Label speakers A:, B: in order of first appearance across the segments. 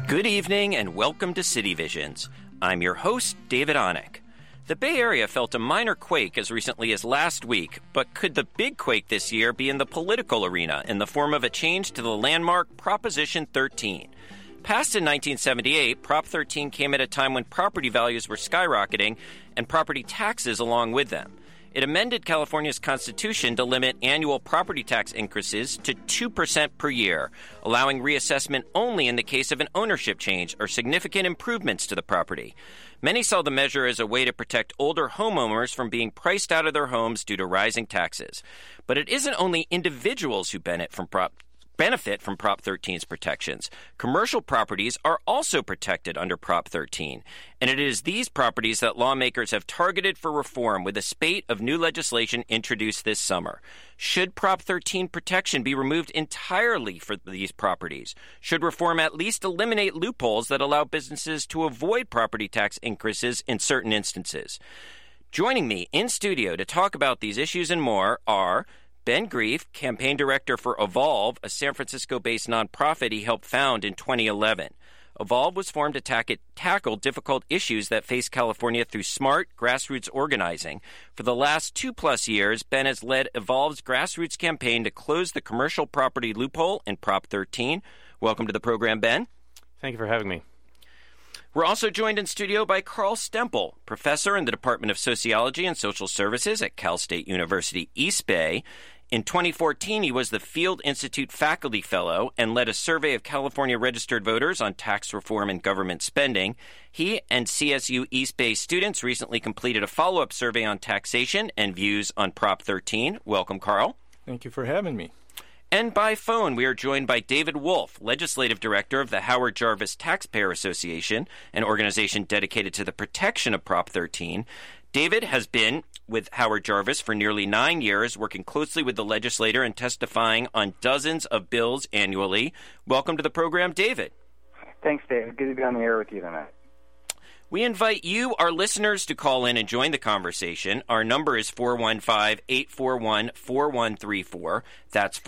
A: Good evening and welcome to City Visions. I'm your host, David Onek. The Bay Area felt a minor quake as recently as last week, but could the big quake this year be in the political arena in the form of a change to the landmark Proposition 13? Passed in 1978, Prop 13 came at a time when property values were skyrocketing and property taxes along with them. It amended California's constitution to limit annual property tax increases to 2% per year, allowing reassessment only in the case of an ownership change or significant improvements to the property. Many saw the measure as a way to protect older homeowners from being priced out of their homes due to rising taxes. But it isn't only individuals who benefit from Prop 13's protections. Commercial properties are also protected under Prop 13, and it is these properties that lawmakers have targeted for reform with a spate of new legislation introduced this summer. Should Prop 13 protection be removed entirely for these properties? Should reform at least eliminate loopholes that allow businesses to avoid property tax increases in certain instances? Joining me in studio to talk about these issues and more are Ben Grief, campaign director for Evolve, a San Francisco-based nonprofit he helped found in 2011. Evolve was formed to tackle difficult issues that face California through smart, grassroots organizing. For the last 2+ years, Ben has led Evolve's grassroots campaign to close the commercial property loophole in Prop 13. Welcome to the program, Ben.
B: Thank you for having me.
A: We're also joined in studio by Carl Stempel, professor in the Department of Sociology and Social Services at Cal State University East Bay. In 2014, he was the Field Institute Faculty Fellow and led a survey of California registered voters on tax reform and government spending. He and CSU East Bay students recently completed a follow-up survey on taxation and views on Prop 13. Welcome, Carl.
C: Thank you for having me.
A: And by phone, we are joined by David Wolf, Legislative Director of the Howard Jarvis Taxpayer Association, an organization dedicated to the protection of Prop 13. David has been with Howard Jarvis for nearly 9 years, working closely with the legislator and testifying on dozens of bills annually. Welcome to the program, David.
D: Thanks, David. Good to be on the air with you tonight.
A: We invite you, our listeners, to call in and join the conversation. Our number is 415-841-4134. That's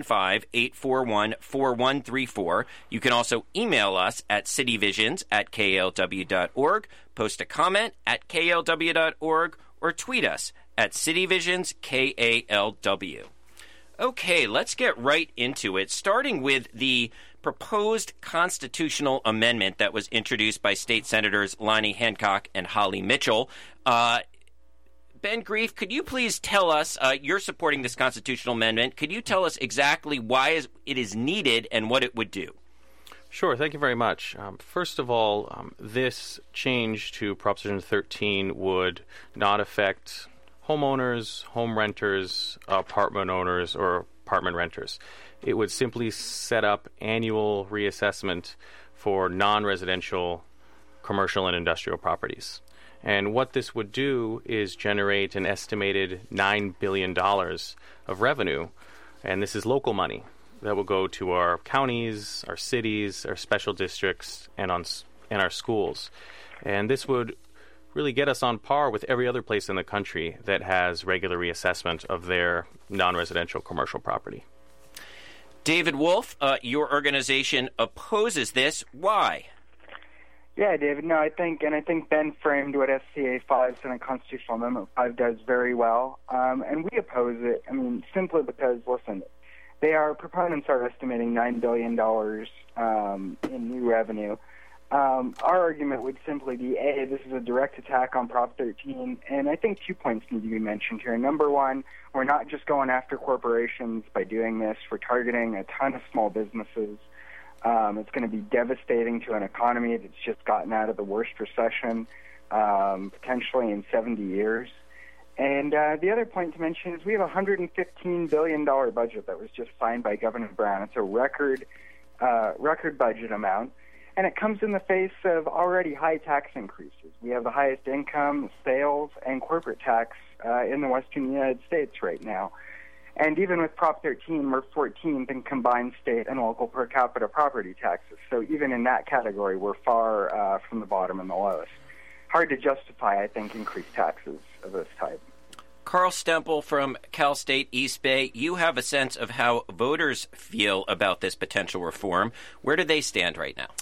A: 415-841-4134. You can also email us at cityvisions@klw.org, post a comment at klw.org, or tweet us at cityvisionsKALW. Okay, let's get right into it, starting with the proposed constitutional amendment that was introduced by State Senators Lonnie Hancock and Holly Mitchell. Ben Grief, could you please tell us, you're supporting this constitutional amendment, could you tell us exactly why it is needed and what it would do?
B: Sure, thank you very much. First of all, this change to Proposition 13 would not affect homeowners, home renters, apartment owners, or apartment renters. It would simply set up annual reassessment for non-residential commercial and industrial properties. And what this would do is generate an estimated $9 billion of revenue, and this is local money that will go to our counties, our cities, our special districts, and our schools. And this would really get us on par with every other place in the country that has regular reassessment of their non-residential commercial property.
A: David Wolf, your organization opposes this. Why?
D: Yeah, David. No, I think Ben framed what SCA 5, Senate Constitutional Amendment 5, does very well. And we oppose it. I mean, simply because, listen, proponents are estimating $9 billion in new revenue. Our argument would simply be, A, this is a direct attack on Prop 13, and I think 2 points need to be mentioned here. Number one, we're not just going after corporations by doing this. We're targeting a ton of small businesses. It's going to be devastating to an economy that's just gotten out of the worst recession, potentially in 70 years. And the other point to mention is we have a $115 billion budget that was just signed by Governor Brown. It's a record budget amount. And it comes in the face of already high tax increases. We have the highest income, sales, and corporate tax in the western United States right now. And even with Prop 13, we're 14th in combined state and local per capita property taxes. So even in that category, we're far from the bottom and the lowest. Hard to justify, I think, increased taxes of this type.
A: Carl Stempel from Cal State East Bay, you have a sense of how voters feel about this potential reform. Where do they stand right now?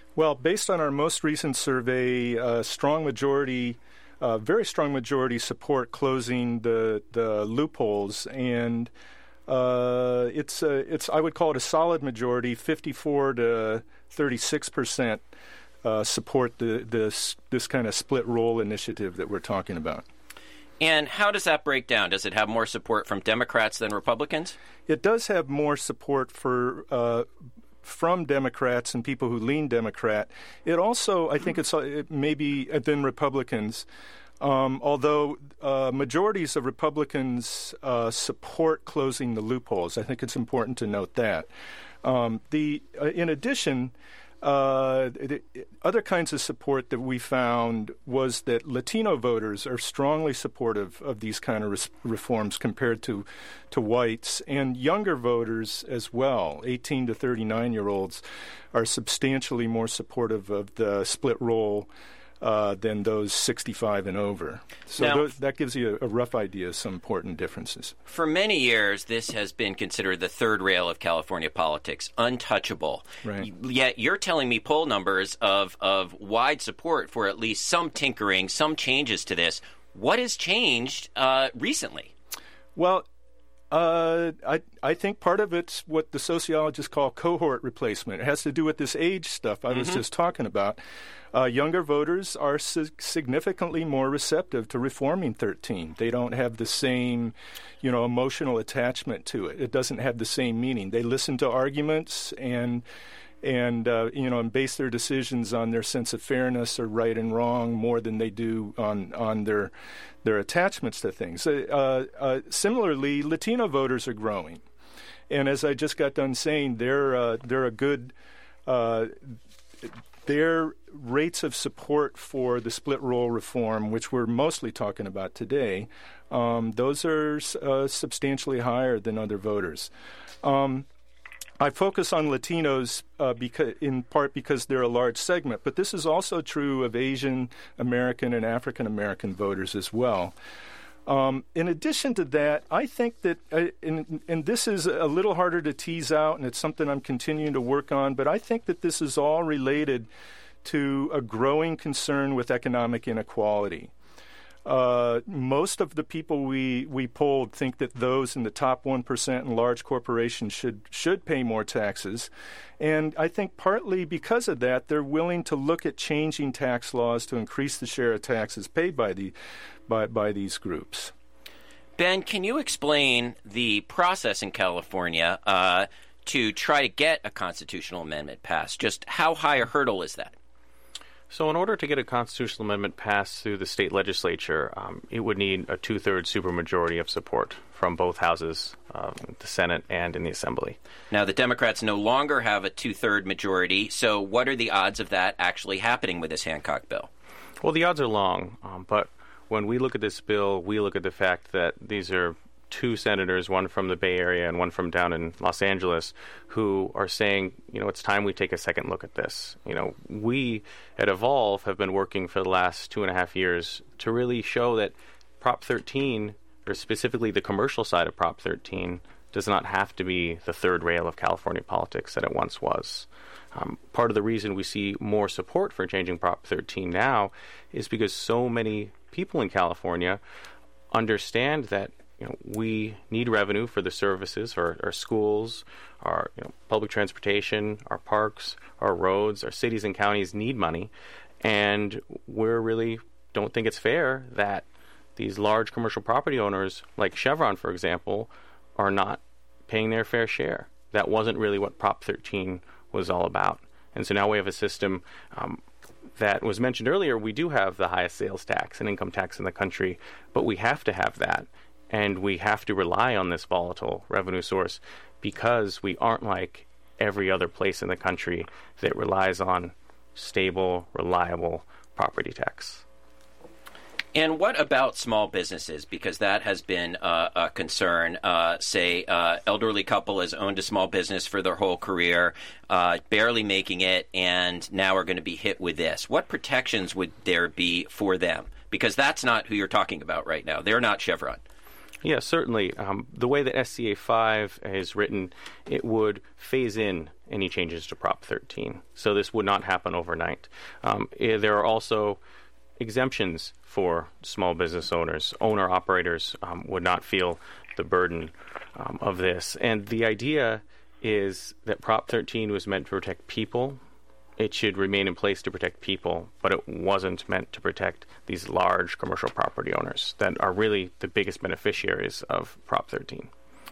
C: Well, based on our most recent survey, very strong majority support closing the loopholes, and it's I would call it a solid majority, 54 to 36% support this kind of split roll initiative that we're talking about.
A: And how does that break down? Does it have more support from Democrats than Republicans?
C: It does have more support from Democrats and people who lean Democrat. It also, I think it maybe than Republicans, although majorities of Republicans support closing the loopholes. I think it's important to note that. In addition, the other kinds of support that we found was that Latino voters are strongly supportive of these kind of reforms compared to whites, and younger voters as well, 18 to 39-year-olds, are substantially more supportive of the split roll than those 65 and over. So
A: now,
C: that gives you a rough idea of some important differences.
A: For many years, this has been considered the third rail of California politics, untouchable.
C: Right.
A: Yet you're telling me poll numbers of wide support for at least some tinkering, some changes to this. What has changed recently?
C: Well, I think part of it's what the sociologists call cohort replacement. It has to do with this age stuff I was just talking about. Younger voters are significantly more receptive to reforming 13. They don't have the same, emotional attachment to it. It doesn't have the same meaning. They listen to arguments and base their decisions on their sense of fairness or right and wrong more than they do on their attachments to things. Similarly, Latino voters are growing, and as I just got done saying, they're a good. Their rates of support for the split roll reform, which we're mostly talking about today, those are substantially higher than other voters. I focus on Latinos in part because they're a large segment, but this is also true of Asian American and African American voters as well. In addition to that, I think that, and this is a little harder to tease out, and it's something I'm continuing to work on, but I think that this is all related to a growing concern with economic inequality. Most of the people we polled think that those in the top 1% and large corporations should pay more taxes. And I think partly because of that, they're willing to look at changing tax laws to increase the share of taxes paid by these groups.
A: Ben, can you explain the process in California to try to get a constitutional amendment passed? Just how high a hurdle is that?
B: So in order to get a constitutional amendment passed through the state legislature, it would need a two-thirds supermajority of support from both houses, the Senate and in the Assembly.
A: Now, the Democrats no longer have a two-third majority, so what are the odds of that actually happening with this Hancock bill?
B: Well, the odds are long, but when we look at this bill, we look at the fact that these are two senators, one from the Bay Area and one from down in Los Angeles, who are saying, it's time we take a second look at this. We at Evolve have been working for the last 2.5 years to really show that Prop 13, or specifically the commercial side of Prop 13, does not have to be the third rail of California politics that it once was. Part of the reason we see more support for changing Prop 13 now is because so many people in California understand that we need revenue for the services, for our schools, our public transportation, our parks, our roads, our cities and counties need money, and we really don't think it's fair that these large commercial property owners, like Chevron, for example, are not paying their fair share. That wasn't really what Prop 13 was all about. And so now we have a system that was mentioned earlier. We do have the highest sales tax and income tax in the country, but we have to have that. And we have to rely on this volatile revenue source because we aren't like every other place in the country that relies on stable, reliable property tax.
A: And what about small businesses? Because that has been a concern. Say, elderly couple has owned a small business for their whole career, barely making it, and now are going to be hit with this. What protections would there be for them? Because that's not who you're talking about right now. They're not Chevron.
B: Yeah, certainly. The way that SCA 5 is written, it would phase in any changes to Prop 13. So this would not happen overnight. There are also exemptions for small business owners. Owner-operators would not feel the burden of this. And the idea is that Prop 13 was meant to protect people. It should remain in place to protect people, but it wasn't meant to protect these large commercial property owners that are really the biggest beneficiaries of Prop 13.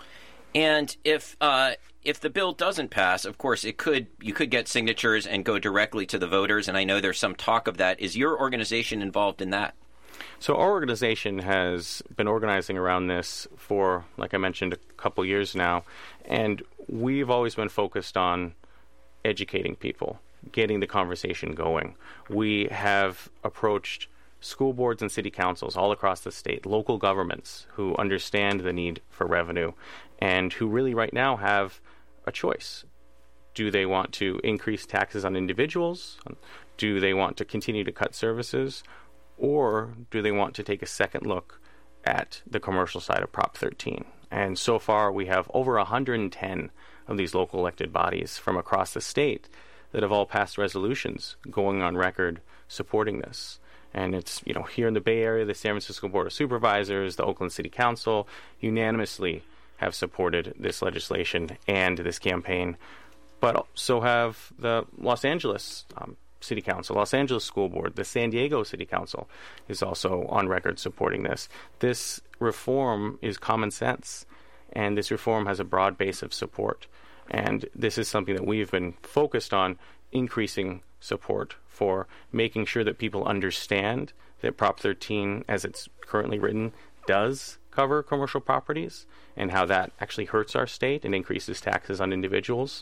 A: And if the bill doesn't pass, of course, you could get signatures and go directly to the voters, and I know there's some talk of that. Is your organization involved in that?
B: So our organization has been organizing around this for, like I mentioned, a couple years now, and we've always been focused on educating people, getting the conversation going. We have approached school boards and city councils all across the state, local governments who understand the need for revenue and who really right now have a choice. Do they want to increase taxes on individuals? Do they want to continue to cut services? Or do they want to take a second look at the commercial side of Prop 13? And so far we have over 110 of these local elected bodies from across the state that have all passed resolutions going on record supporting this. And it's, here in the Bay Area, the San Francisco Board of Supervisors, the Oakland City Council unanimously have supported this legislation and this campaign. But so have the Los Angeles City Council, Los Angeles School Board, the San Diego City Council is also on record supporting this. This reform is common sense, and this reform has a broad base of support. And this is something that we've been focused on, increasing support for, making sure that people understand that Prop 13, as it's currently written, does cover commercial properties and how that actually hurts our state and increases taxes on individuals.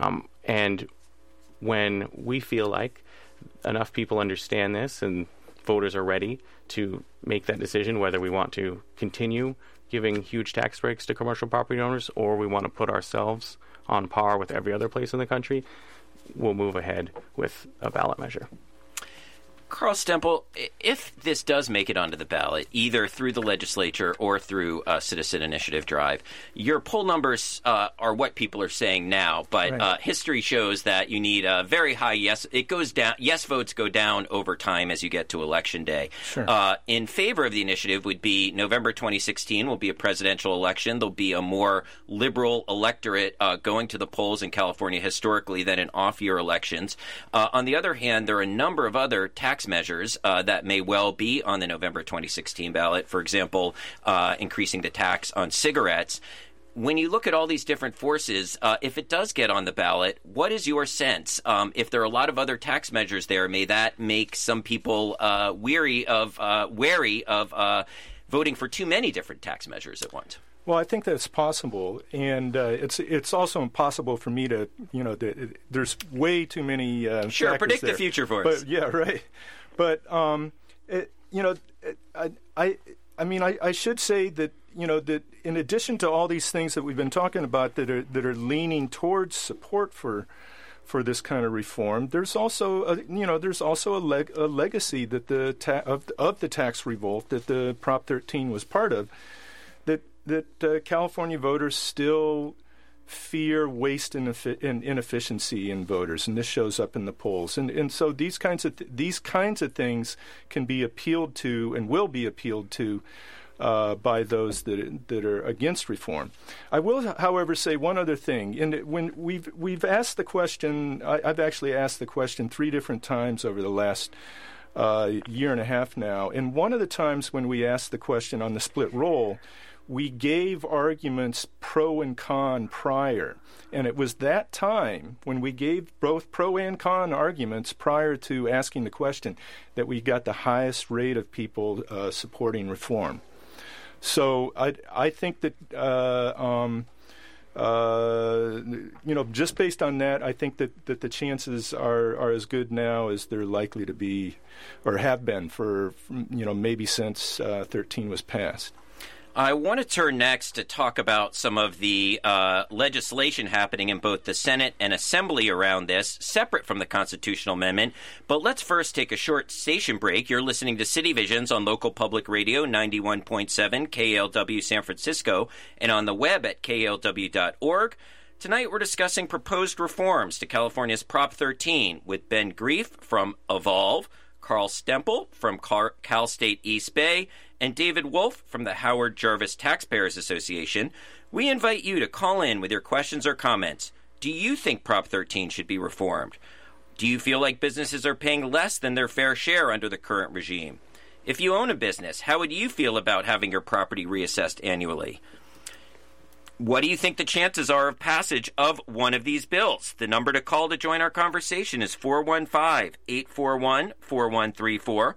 B: And when we feel like enough people understand this and voters are ready to make that decision whether we want to continue giving huge tax breaks to commercial property owners or we want to put ourselves on par with every other place in the country, we'll move ahead with a ballot measure.
A: Carl Stempel, if this does make it onto the ballot, either through the legislature or through a citizen initiative drive, your poll numbers are what people are saying now, but right. History shows that you need a very high yes. It goes down. Yes votes go down over time as you get to Election Day.
C: Sure.
A: In favor of the initiative would be November 2016 will be a presidential election. There'll be a more liberal electorate going to the polls in California historically than in off-year elections. On the other hand, there are a number of other tax measures that may well be on the November 2016 ballot. For example, increasing the tax on cigarettes. When you look at all these different forces, if it does get on the ballot, what is your sense? If there are a lot of other tax measures there, may that make some people wary of voting for too many different tax measures at once?
C: Well, I think that's possible, and it's also impossible for me to, there's way too many
A: Sure, predict
C: there.
A: The future for us.
C: But, yeah, right. But, I should say that, that in addition to all these things that we've been talking about that are leaning towards support for this kind of reform, there's also a legacy that of the tax revolt that the Prop 13 was part of, that California voters still fear waste and inefficiency in voters, and this shows up in the polls. And so these kinds of things can be appealed to and will be appealed to by those that are against reform. I will, however, say one other thing. When we've asked the question, I've actually asked the question 3 different times over the last year and a half now. And one of the times when we asked the question on the split roll, we gave arguments pro and con prior. And it was that time when we gave both pro and con arguments prior to asking the question that we got the highest rate of people supporting reform. So I think that, just based on that, I think that the chances are as good now as they're likely to be or have been for maybe since 13 was passed.
A: I want to turn next to talk about some of the legislation happening in both the Senate and Assembly around this, separate from the constitutional amendment. But let's first take a short station break. You're listening to City Visions on local public radio 91.7 KALW San Francisco and on the web at KALW.org. Tonight we're discussing proposed reforms to California's Prop 13 with Ben Grief from Evolve, Carl Stempel from Cal State East Bay, and David Wolf from the Howard Jarvis Taxpayers Association. We invite you to call in with your questions or comments. Do you think Prop 13 should be reformed? Do you feel like businesses are paying less than their fair share under the current regime? If you own a business, how would you feel about having your property reassessed annually? What do you think the chances are of passage of one of these bills? The number to call to join our conversation is 415-841-4134,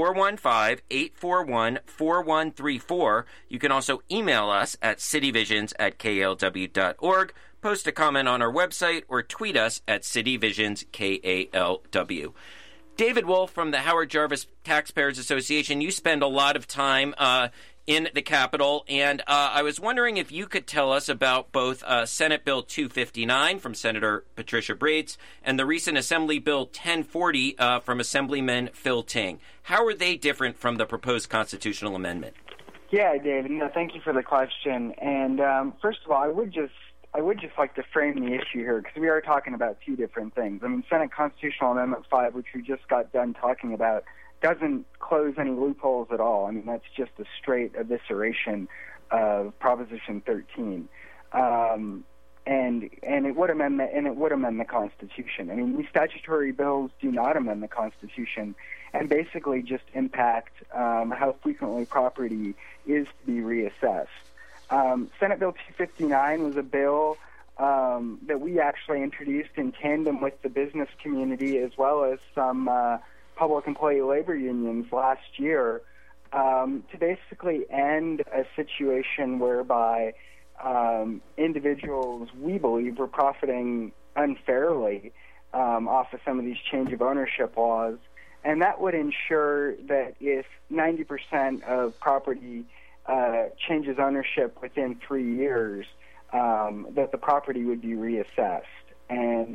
A: 415-841-4134. You can also email us at cityvisions@klw.org, post a comment on our website, or tweet us at cityvisionsKALW. David Wolf from the Howard Jarvis Taxpayers Association, you spend a lot of time in the Capitol, and I was wondering if you could tell us about both Senate Bill 259 from Senator Patricia Brates and the recent Assembly Bill 1040 from Assemblyman Phil Ting. How are they different from the proposed constitutional amendment?
D: Yeah, David, thank you for the question. And first of all, I would just like to frame the issue here, because we are talking about two different things. I mean, Senate Constitutional Amendment 5, which we just got done talking about, doesn't close any loopholes at all. I mean, that's just a straight evisceration of Proposition 13, and it would amend the Constitution. I mean, these statutory bills do not amend the Constitution, and basically just impact how frequently property is to be reassessed. Senate Bill 259 was a bill that we actually introduced in tandem with the business community as well as some public employee labor unions last year to basically end a situation whereby individuals, we believe, were profiting unfairly off of some of these change of ownership laws. And that would ensure that if 90% of property changes ownership within 3 years, that the property would be reassessed. And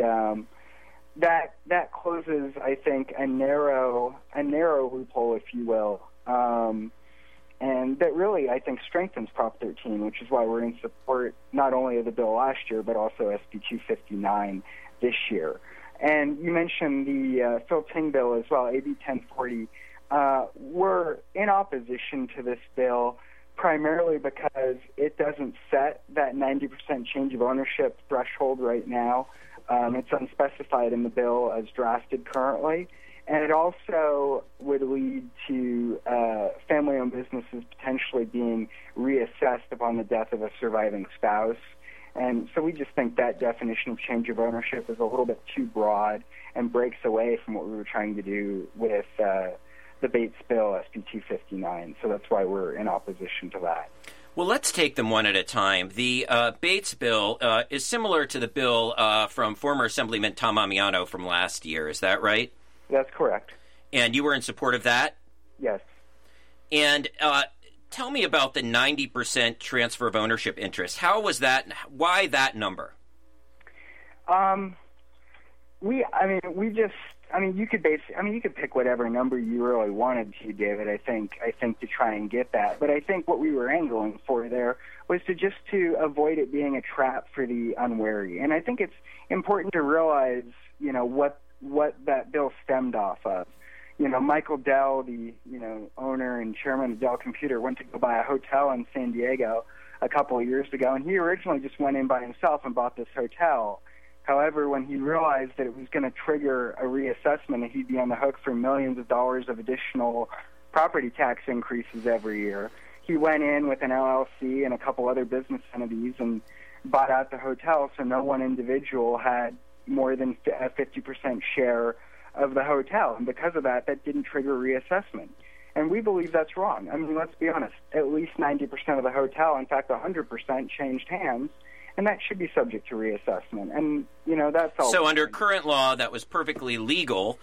D: that closes, I think, a narrow loophole, if you will, and that really, I think, strengthens Prop 13, which is why we're in support not only of the bill last year, but also SB 259 this year. And you mentioned the Phil Ting bill as well, AB 1040. We're in opposition to this bill primarily because it doesn't set that 90% change of ownership threshold right now. It's unspecified in the bill as drafted currently, and it also would lead to family-owned businesses potentially being reassessed upon the death of a surviving spouse. And so we just think that definition of change of ownership is a little bit too broad and breaks away from what we were trying to do with the Bates bill, SB 259. So that's why we're in opposition to that.
A: Well, let's take them one at a time. The Bates bill is similar to the bill from former Assemblyman Tom Amiano from last year. Is that right?
D: That's correct.
A: And you were in support of that?
D: Yes.
A: And tell me about the 90% transfer of ownership interest. How was that? Why that number? You could pick whatever number you really wanted to, David. I think to try and get that. But I think what we were angling for there was to avoid it being a trap for the unwary. And I think it's important to realize, what that bill stemmed off of. Michael Dell, the owner and chairman of Dell Computer, went to go buy a hotel in San Diego a couple of years ago, and he originally just went in by himself and bought this hotel. However, when he realized that it was going to trigger a reassessment and he'd be on the hook for millions of dollars of additional property tax increases every year, he went in with an LLC and a couple other business entities and bought out the hotel, so no one individual had more than a 50% share of the hotel. And because of that, that didn't trigger reassessment. And we believe that's wrong. I mean, let's be honest. At least 90% of the hotel, in fact, 100% changed hands. And that should be subject to reassessment. And, that's all. So under current law, that was perfectly legal,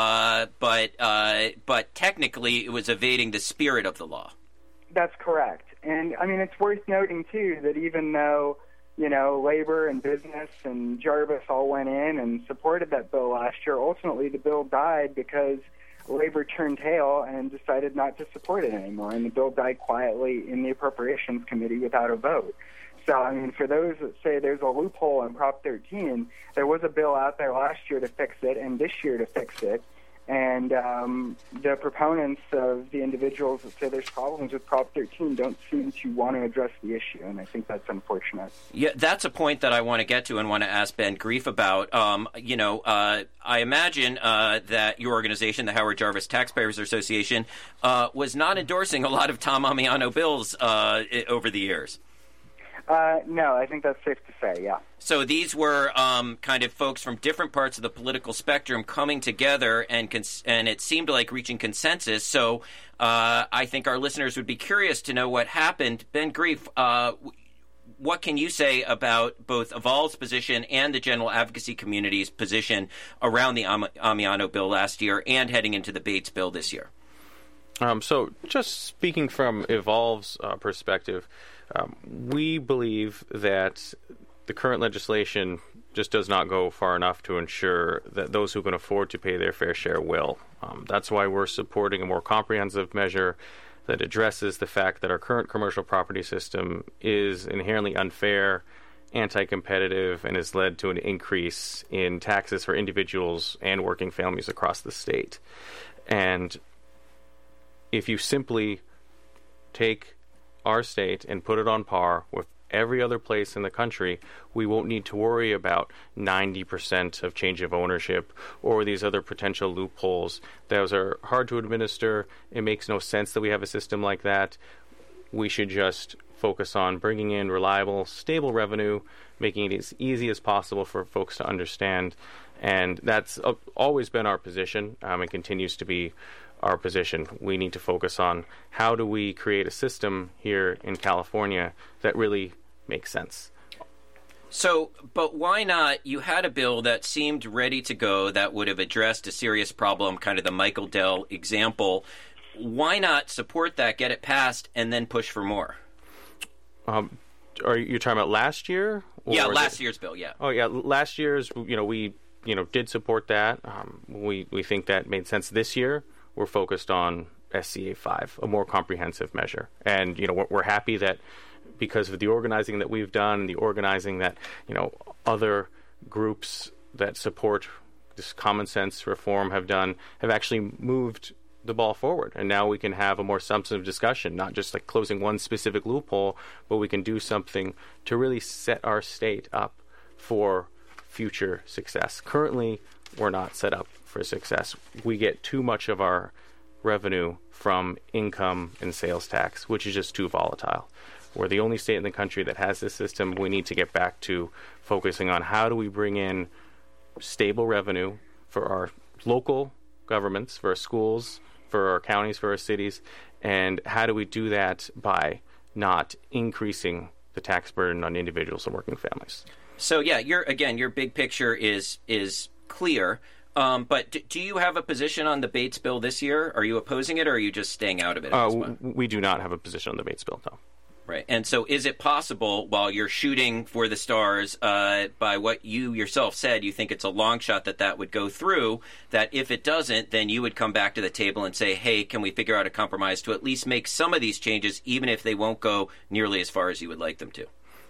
A: but technically it was evading the spirit of the law.
D: That's correct. And, I mean, it's worth noting, too, that even though, labor and business and Jarvis all went in and supported that bill last year, ultimately the bill died because labor turned tail and decided not to support it anymore. And the bill died quietly in the Appropriations Committee without a vote. So, I mean, for those that say there's a loophole in Prop 13, there was a bill out there last year to fix it and this year to fix it. And the proponents of the individuals that say there's problems with Prop 13 don't seem to want to address the issue, and I think that's unfortunate.
A: Yeah, that's a point that I want to get to and want to ask Ben Grief about. I imagine that your organization, the Howard Jarvis Taxpayers Association, was not endorsing a lot of Tom Amiano bills over the years.
D: No, I think that's safe to say, yeah.
A: So these were kind of folks from different parts of the political spectrum coming together, and it seemed like reaching consensus. So I think our listeners would be curious to know what happened. Ben Grief, what can you say about both Evolve's position and the general advocacy community's position around the Amiano bill last year and heading into the Bates bill this year?
B: So just speaking from Evolve's perspective, we believe that the current legislation just does not go far enough to ensure that those who can afford to pay their fair share will. That's why we're supporting a more comprehensive measure that addresses the fact that our current commercial property system is inherently unfair, anti-competitive, and has led to an increase in taxes for individuals and working families across the state. And if you simply take our state and put it on par with every other place in the country, we won't need to worry about 90% of change of ownership or these other potential loopholes. Those are hard to administer. It makes no sense that we have a system like that. We should just focus on bringing in reliable, stable revenue, making it as easy as possible for folks to understand. And that's always been our position and continues to be our position. We need to focus on how do we create a system here in California that really makes sense.
A: So, but why not? You had a bill that seemed ready to go that would have addressed a serious problem, kind of the Michael Dell example. Why not support that, get it passed, and then push for more?
B: Are you talking about last year?
A: Yeah, last year's bill, yeah.
B: Oh, yeah, last year's, we did support that. We think that made sense. This year, we're focused on SCA 5, a more comprehensive measure. And, we're happy that because of the organizing that we've done, the organizing that, other groups that support this common sense reform have done, have actually moved the ball forward. And now we can have a more substantive discussion, not just like closing one specific loophole, but we can do something to really set our state up for future success. Currently, we're not set up for success. We get too much of our revenue from income and sales tax, which is just too volatile. We're the only state in the country that has this system. We need to get back to focusing on how do we bring in stable revenue for our local governments, for our schools, for our counties, for our cities, and how do we do that by not increasing the tax burden on individuals and working families.
A: So, yeah, your big picture is clear. But do you have a position on the Bates bill this year? Are you opposing it, or are you just staying out of it?
B: We do not have a position on the Bates bill, no.
A: Right. And so is it possible, while you're shooting for the stars, by what you yourself said, you think it's a long shot that would go through, that if it doesn't, then you would come back to the table and say, hey, can we figure out a compromise to at least make some of these changes, even if they won't go nearly as far as you would like them to?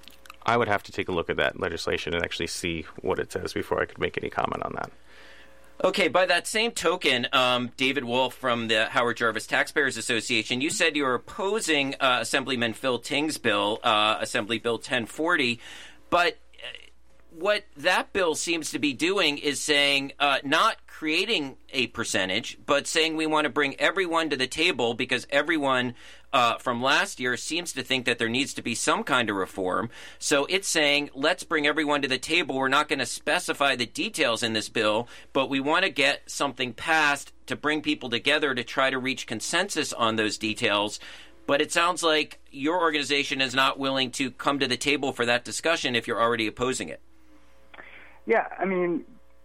B: I would have to take a look at that legislation and actually see what it says before I could make any comment on that.
A: Okay, by that same token, David Wolf from the Howard Jarvis Taxpayers Association, you said you were opposing Assemblyman Phil Ting's bill, Assembly Bill 1040, but what that bill seems to be doing is saying not creating a percentage, but saying we want to bring everyone to the table because everyone from last year seems to think that there needs to be some kind of reform. So it's saying, let's bring everyone to the table. We're not going to specify the details in this bill, but we want to get something passed to bring people together to try to reach consensus on those details. But it sounds like your organization is not willing to come to the table for that discussion if you're already opposing it.
D: Yeah, I mean,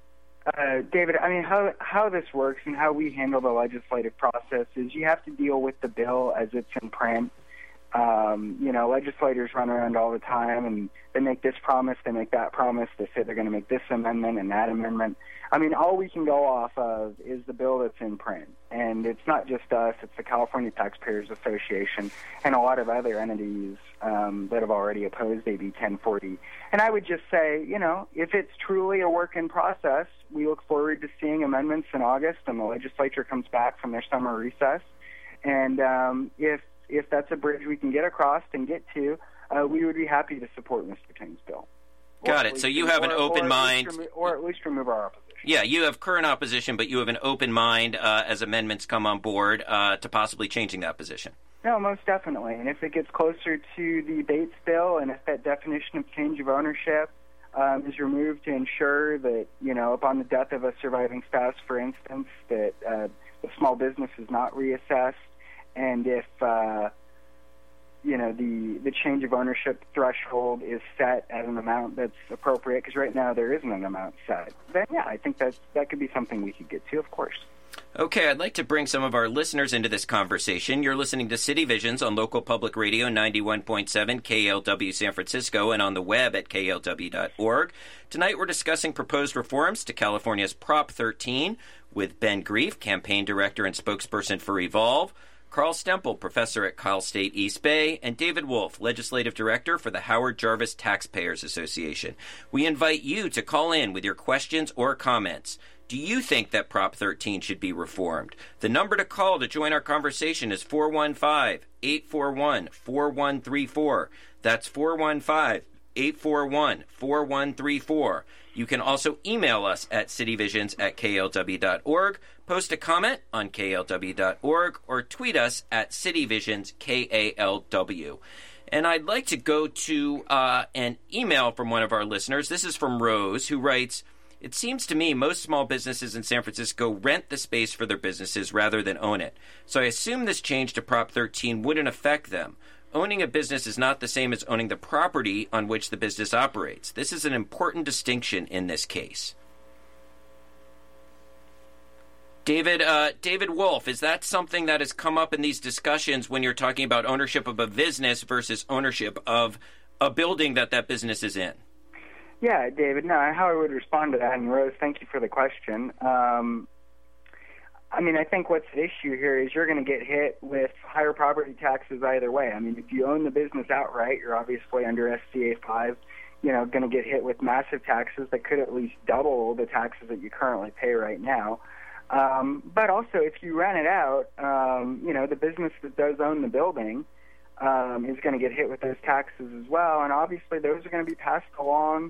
D: David, I mean, how this works and how we handle the legislative process is you have to deal with the bill as it's in print. Legislators run around all the time, and they make this promise, they make that promise, they say they're going to make this amendment and that amendment. I mean, all we can go off of is the bill that's in print. And it's not just us, it's the California Taxpayers Association and a lot of other entities that have already opposed AB 1040. And I would just say, if it's truly a work in process, we look forward to seeing amendments in August and the legislature comes back from their summer recess. And if that's a bridge we can get across and get to, we would be happy to support Mr. King's bill.
A: Got it. So you have an open mind.
D: Or at least remove our opposition.
A: Yeah, you have current opposition, but you have an open mind as amendments come on board to possibly changing that position.
D: No, most definitely. And if it gets closer to the Bates bill, and if that definition of change of ownership is removed to ensure that, upon the death of a surviving spouse, for instance, that the small business is not reassessed, and if the change of ownership threshold is set at an amount that's appropriate, because right now there isn't an amount set, then yeah, I think that could be something we could get to, of course.
A: Okay, I'd like to bring some of our listeners into this conversation. You're listening to City Visions on local public radio 91.7 KLW San Francisco and on the web at klw.org. Tonight we're discussing proposed reforms to California's Prop 13 with Ben Grief, campaign director and spokesperson for Evolve, Carl Stempel, professor at Cal State East Bay, and David Wolf, legislative director for the Howard Jarvis Taxpayers Association. We invite you to call in with your questions or comments. Do you think that Prop 13 should be reformed? The number to call to join our conversation is 415-841-4134. That's 415-841-4134. You can also email us at cityvisions@klw.org, post a comment on klw.org, or tweet us at cityvisionsKALW. And I'd like to go to an email from one of our listeners. This is from Rose, who writes, "It seems to me most small businesses in San Francisco rent the space for their businesses rather than own it. So I assume this change to Prop 13 wouldn't affect them. Owning a business is not the same as owning the property on which the business operates. This is an important distinction in this case." David Wolf, is that something that has come up in these discussions when you're talking about ownership of a business versus ownership of a building that business is in?
D: Yeah, David, no, how I would respond to that, and Rose, thank you for the question. I think what's at issue here is you're going to get hit with higher property taxes either way. I mean, if you own the business outright, you're obviously under SCA 5, going to get hit with massive taxes that could at least double the taxes that you currently pay right now. But also, if you rent it out, the business that does own the building is going to get hit with those taxes as well, and obviously those are going to be passed along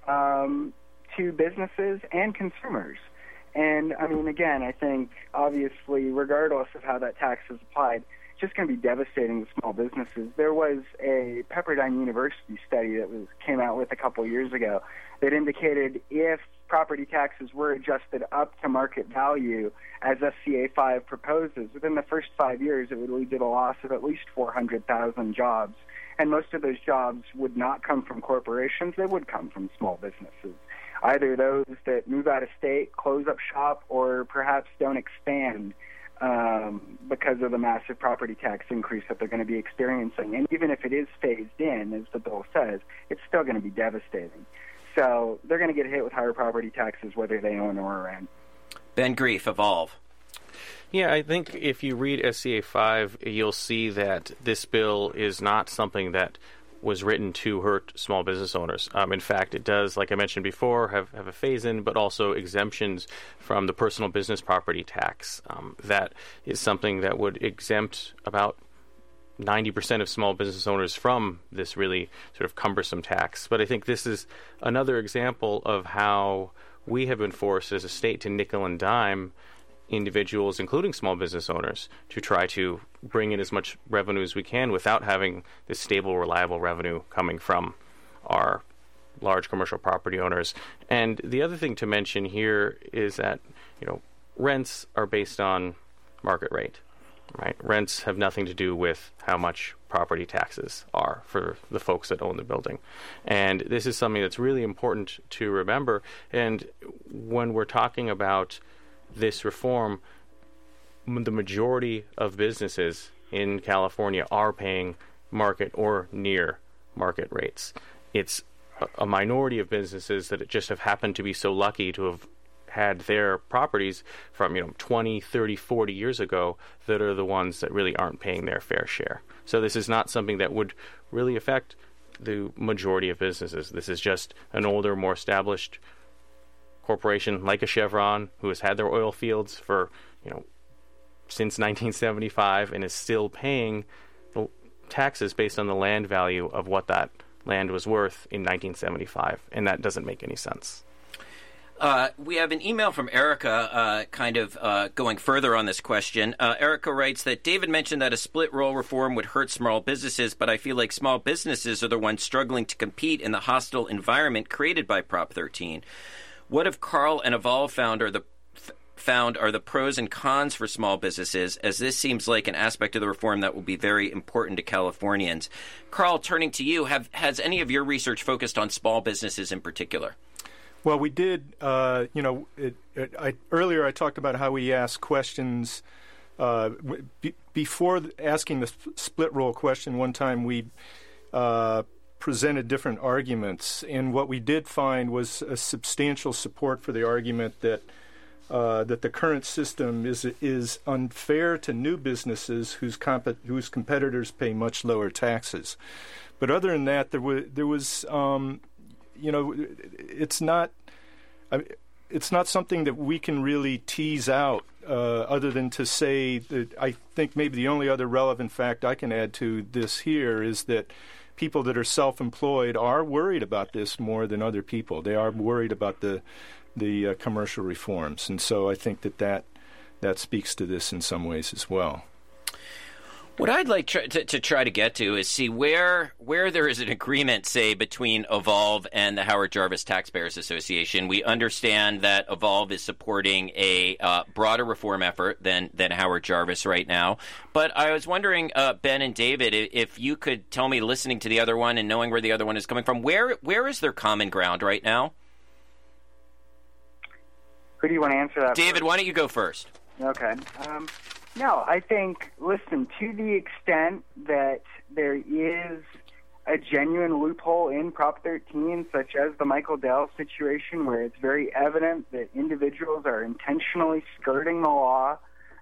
D: to businesses and consumers. And, again, I think, obviously, regardless of how that tax is applied, it's just going to be devastating to small businesses. There was a Pepperdine University study that came out with a couple years ago that indicated if property taxes were adjusted up to market value, as SCA 5 proposes, within the first 5 years, it would lead to the loss of at least 400,000 jobs. And most of those jobs would not come from corporations. They would come from small businesses, either those that move out of state, close up shop, or perhaps don't expand because of the massive property tax increase that they're going to be experiencing. And even if it is phased in, as the bill says, it's still going to be devastating. So they're going to get hit with higher property taxes whether they own or rent.
A: Ben Grief, Evolve.
B: Yeah, I think if you read SCA 5, you'll see that this bill is not something that was written to hurt small business owners. In fact, it does, like I mentioned before, have a phase-in, but also exemptions from the personal business property tax. That is something that would exempt about 90% of small business owners from this really sort of cumbersome tax. But I think this is another example of how we have been forced as a state to nickel and dime individuals, including small business owners, to try to bring in as much revenue as we can without having this stable, reliable revenue coming from our large commercial property owners. And the other thing to mention here is that, rents are based on market rate, right? Rents have nothing to do with how much property taxes are for the folks that own the building. And this is something that's really important to remember. And when we're talking about this reform, the majority of businesses in California are paying market or near market rates. It's a minority of businesses that just have happened to be so lucky to have had their properties from 20, 30, 40 years ago that are the ones that really aren't paying their fair share. So this is not something that would really affect the majority of businesses. This is just an older, more established corporation like a Chevron who has had their oil fields for since 1975 and is still paying the taxes based on the land value of what that land was worth in 1975, and that doesn't make any sense.
A: We have an email from Erica going further on this question. Erica writes that David mentioned that a split roll reform would hurt small businesses, but I feel like small businesses are the ones struggling to compete in the hostile environment created by Prop 13. What have Carl and Evolve found are the pros and cons for small businesses, as this seems like an aspect of the reform that will be very important to Californians? Carl, turning to you, has any of your research focused on small businesses in particular?
C: Well, we did. Earlier I talked about how we ask questions before asking the split roll question. One time we presented different arguments, and what we did find was a substantial support for the argument that the current system is unfair to new businesses whose competitors pay much lower taxes. But other than that, there was it's not something that we can really tease out other than to say that I think maybe the only other relevant fact I can add to this here is that people that are self-employed are worried about this more than other people. They are worried about the commercial reforms, and so I think that speaks to this in some ways as well.
A: What I'd like to try to get to is see where there is an agreement, say, between Evolve and the Howard Jarvis Taxpayers Association. We understand that Evolve is supporting a broader reform effort than Howard Jarvis right now. But I was wondering, Ben and David, if you could tell me, listening to the other one and knowing where the other one is coming from, where is there common ground right now?
D: Who do you want to answer that?
A: David, why don't you go first?
D: Okay. No, I think, listen, to the extent that there is a genuine loophole in Prop 13, such as the Michael Dell situation, where it's very evident that individuals are intentionally skirting the law,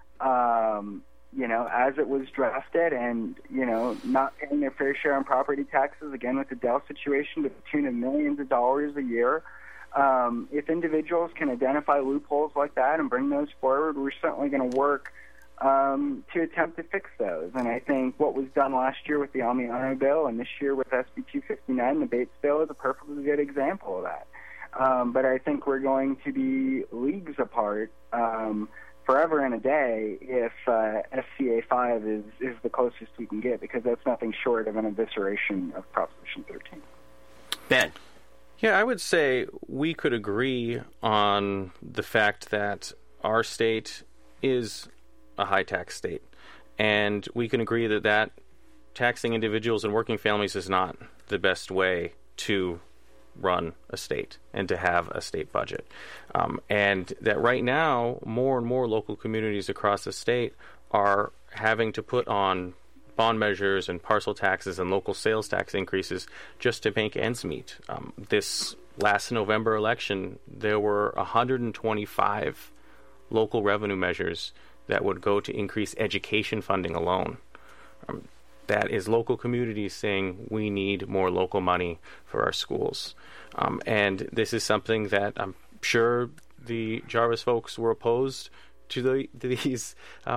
D: as it was drafted and, not paying their fair share on property taxes, again, with the Dell situation to the tune of millions of dollars a year. If individuals can identify loopholes like that and bring those forward, we're certainly going to work to attempt to fix those. And I think what was done last year with the Almiano bill and this year with SB 259, the Bates bill, is a perfectly good example of that. But I think we're going to be leagues apart forever and a day if SCA 5 is the closest we can get, because that's nothing short of an evisceration of Proposition 13.
A: Ben?
B: Yeah, I would say we could agree on the fact that our state is a high-tax state, and we can agree that taxing individuals and working families is not the best way to run a state and to have a state budget. And that right now, more and more local communities across the state are having to put on bond measures and parcel taxes and local sales tax increases just to make ends meet. This last November election, there were 125 local revenue measures that would go to increase education funding alone. That is local communities saying we need more local money for our schools. And this is something that I'm sure the Jarvis folks were opposed to these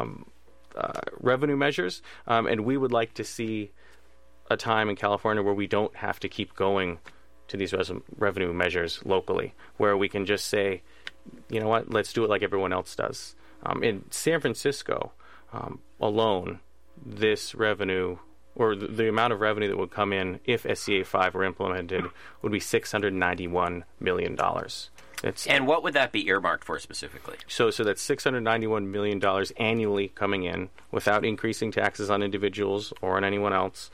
B: revenue measures, and we would like to see a time in California where we don't have to keep going to these revenue measures locally, where we can just say, you know what, let's do it like everyone else does. In San Francisco alone, this revenue, or the amount of revenue that would come in if SCA 5 were implemented, would be $691 million.
A: And what would that be earmarked for specifically?
B: So that's $691 million annually coming in without increasing taxes on individuals or on anyone else.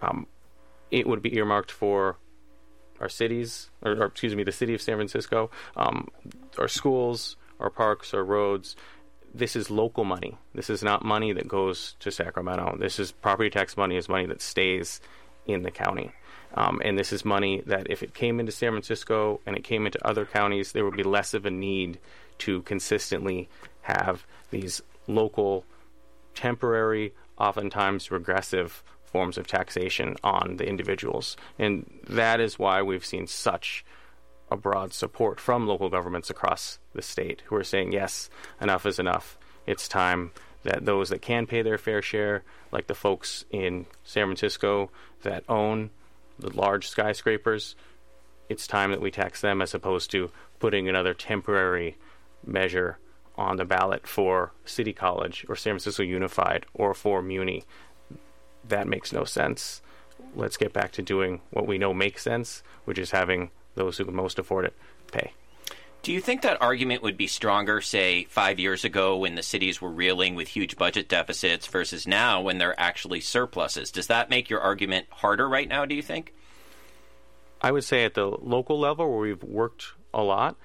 B: It would be earmarked for our cities, or the city of San Francisco, our schools, our parks, our roads. this is local money. This is not money that goes to Sacramento. This is property tax money, is money that stays in the county. And this is money that if it came into San Francisco and it came into other counties, there would be less of a need to consistently have these local, temporary, oftentimes regressive forms of taxation on the individuals. And that is why we've seen such a broad support from local governments across the state who are saying, yes, enough is enough. It's time that those that can pay their fair share, like the folks in San Francisco that own the large skyscrapers, it's time that we tax them as opposed to putting another temporary measure on the ballot for City College or San Francisco Unified or for Muni. That makes no sense. Let's get back to doing what we know makes sense, which is having those who can most afford it pay.
A: Do you think that argument would be stronger, say, 5 years ago when the cities were reeling with huge budget deficits versus now when they're actually surpluses? Does that make your argument harder right now, do you think?
B: I would say at the local level where we've worked a lot,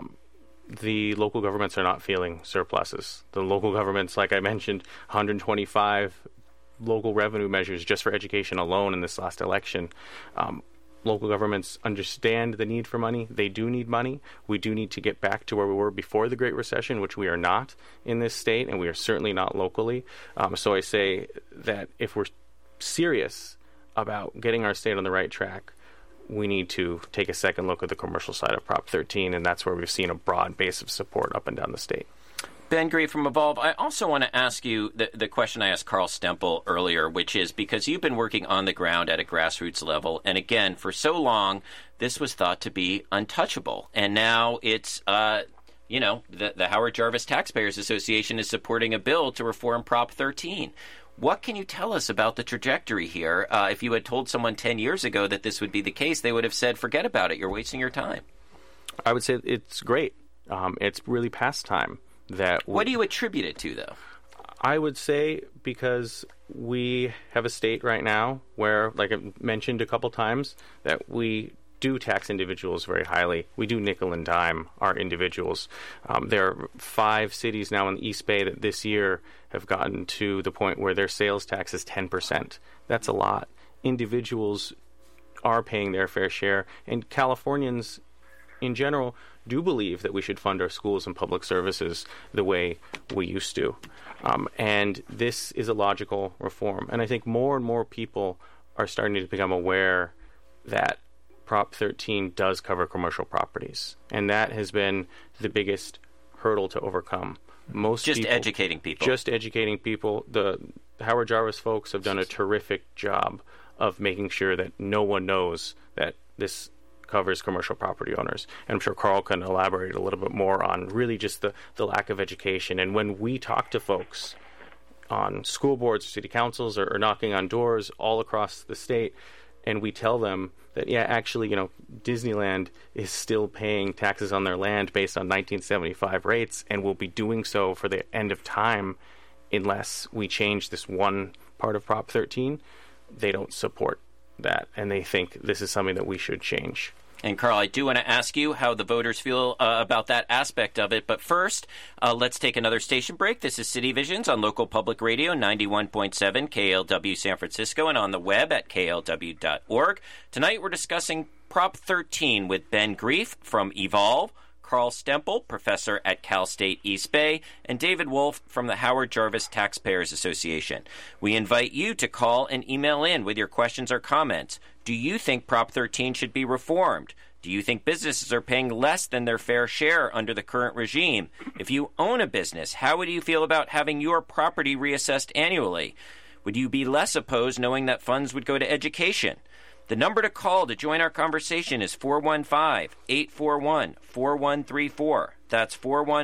B: the local governments are not feeling surpluses. The local governments, like I mentioned, 125 local revenue measures just for education alone in this last election. Local governments understand the need for money. They do need money. We do need to get back to where we were before the Great Recession, which we are not in this state, and we are certainly not locally. So I say that if we're serious about getting our state on the right track, we need to take a second look at the commercial side of Prop 13, and that's where we've seen a broad base of support up and down the state.
A: Ben Grief from Evolve, I also want to ask you the question I asked Carl Stempel earlier, which is because you've been working on the ground at a grassroots level, and again, for so long, this was thought to be untouchable, and now it's, the Howard Jarvis Taxpayers Association is supporting a bill to reform Prop 13. What can you tell us about the trajectory here? If you had told someone 10 years ago that this would be the case, they would have said, forget about it, you're wasting your time.
B: I would say it's great. It's really past time.
A: What do you attribute it to, though?
B: I would say because we have a state right now where, like I mentioned a couple times, that we do tax individuals very highly. We do nickel and dime our individuals. There are 5 cities now in the East Bay that this year have gotten to the point where their sales tax is 10%. That's a lot. Individuals are paying their fair share, and Californians in general do believe that we should fund our schools and public services the way we used to. And this is a logical reform. And I think more and more people are starting to become aware that Prop 13 does cover commercial properties. And that has been the biggest hurdle to overcome.
A: Educating people.
B: Just educating people. The Howard Jarvis folks have done a terrific job of making sure that no one knows that this covers commercial property owners. And I'm sure Carl can elaborate a little bit more on really just the lack of education. And when we talk to folks on school boards or city councils or knocking on doors all across the state, and we tell them that, Disneyland is still paying taxes on their land based on 1975 rates and will be doing so for the end of time unless we change this one part of Prop 13, they don't support that, and they think this is something that we should change.
A: And Carl, I do want to ask you how the voters feel about that aspect of it. But first, let's take another station break. This is City Visions on local public radio, 91.7 KLW San Francisco, and on the web at klw.org. Tonight we're discussing Prop 13 with Ben Grief from Evolve, Carl Stempel, professor at Cal State East Bay, and David Wolf from the Howard Jarvis Taxpayers Association. We invite you to call and email in with your questions or comments. Do you think Prop 13 should be reformed? Do you think businesses are paying less than their fair share under the current regime? If you own a business, how would you feel about having your property reassessed annually? Would you be less opposed knowing that funds would go to education? The number to call to join our conversation is 415-841-4134. That's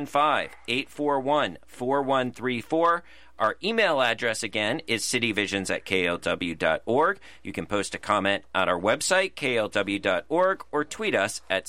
A: 415-841-4134. Our email address, again, is cityvisions@klw.org. You can post a comment on our website, klw.org, or tweet us at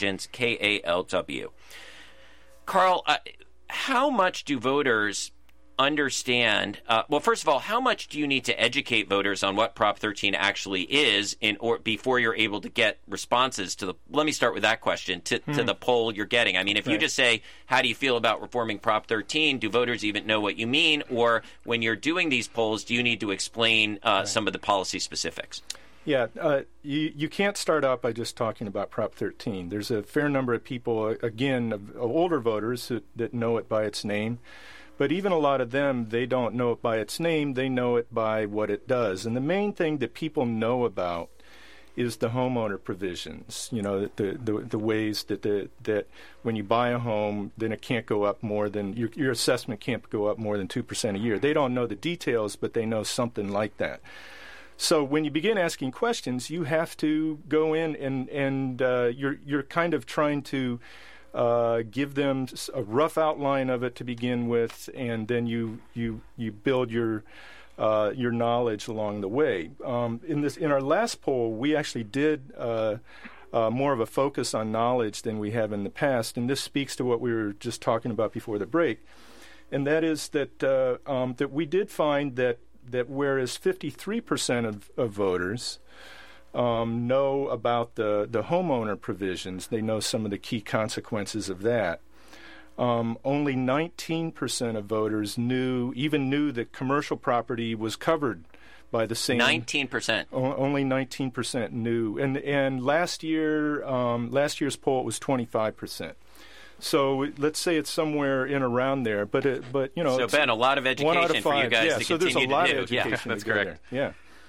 A: cityvisions, KALW. Carl, how much do voters understand, well, first of all, how much do you need to educate voters on what Prop 13 actually is before you're able to get responses to let me start with that question, to the poll you're getting? I mean, if you just say, how do you feel about reforming Prop 13, do voters even know what you mean? Or when you're doing these polls, do you need to explain some of the policy specifics?
C: Yeah, you can't start out by just talking about Prop 13. There's a fair number of people, again, of older voters that know it by its name. But even a lot of them, they don't know it by its name. They know it by what it does. And the main thing that people know about is the homeowner provisions. You know, the ways that when you buy a home, then it can't go up more than your assessment can't go up more than 2% a year. They don't know the details, but they know something like that. So when you begin asking questions, you have to go in and you're kind of trying to give them a rough outline of it to begin with, and then you build your knowledge along the way. In our last poll, we actually did more of a focus on knowledge than we have in the past, and this speaks to what we were just talking about before the break, and that is that we did find that whereas 53% of voters know about the homeowner provisions, they know some of the key consequences of that. Only 19% of voters knew that commercial property was covered by the same.
A: 19%.
C: Only 19% knew, and last year's poll it was 25%. So let's say it's somewhere in around there, but you know.
A: So Ben, a lot of education for you guys to continue to do.
C: So there's a lot of education.
B: That's correct.
C: Yeah.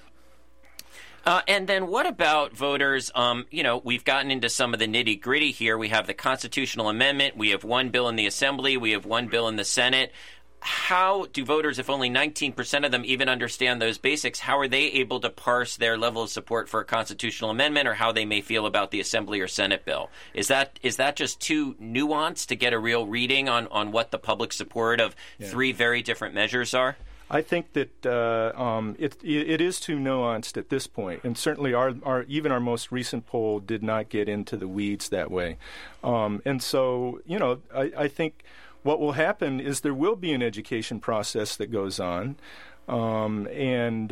A: And then what about voters? We've gotten into some of the nitty-gritty here. We have the constitutional amendment. We have one bill in the Assembly. We have one bill in the Senate. How do voters, if only 19% of them even understand those basics, how are they able to parse their level of support for a constitutional amendment or how they may feel about the Assembly or Senate bill? Is that just too nuanced to get a real reading on what the public support of three very different measures are?
C: I think that it is too nuanced at this point, and certainly even our most recent poll did not get into the weeds that way. And so, I think what will happen is there will be an education process that goes on, and